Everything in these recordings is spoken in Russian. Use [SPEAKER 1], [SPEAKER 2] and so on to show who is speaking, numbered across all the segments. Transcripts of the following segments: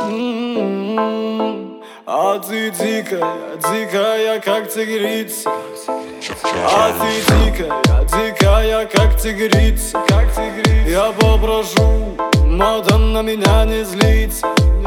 [SPEAKER 1] А ты дикая, дикая, как тигрица. А ты дикая, дикая, как тигрица. Я попрошу, мадам, на меня не злиться.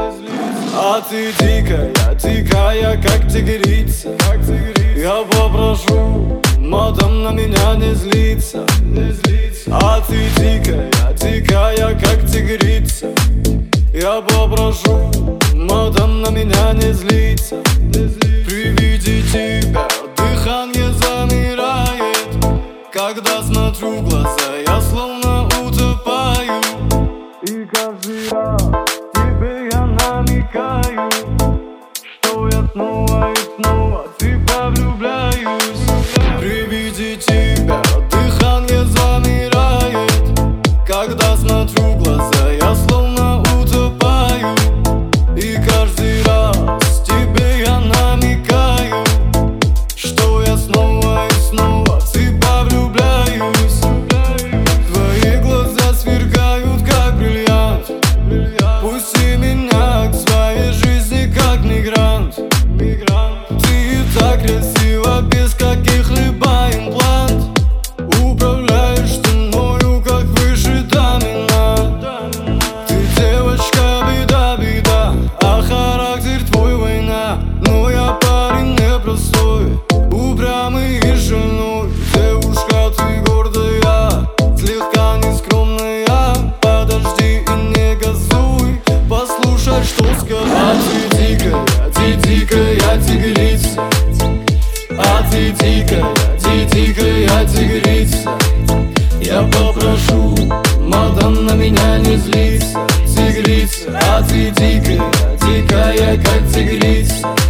[SPEAKER 1] А ты дикая, дикая, как тигрица. Я попрошу, мадам, на меня не злиться. А ты дикая, дикая, как тигрица. Я попрошу, мадам, на меня не злиться. При виде тебя дыхание замирает. Когда смотрю в глаза, я словно утопаю. И каждый раз тебе я намекаю, что я снова и снова в тебя влюбляюсь. При виде тебя дыхание замирает. Когда смотрю в глаза, я словно утопаю. И каждый раз тебе я намекаю, что я снова и снова в тебя влюбляюсь. Твои глаза сверкают, как бриллиант. Пусти меня к своей жизни, как мигрант. Ты так красива, без каких-либо имплант. Управляешь ты мною, как выше доминант. Ты девочка, беда, а характер твой война. Но я парень непростой, упрямый и шальной. Девушка, ты гордая, слегка нескромная. Подожди и не газуй, послушай, что сказать. А ты дикая тигрица. А ты дикая тигрица. Я попрошу, мадам, на меня не злиться. Тигрица, а ты дикая, дикая, как тигрица.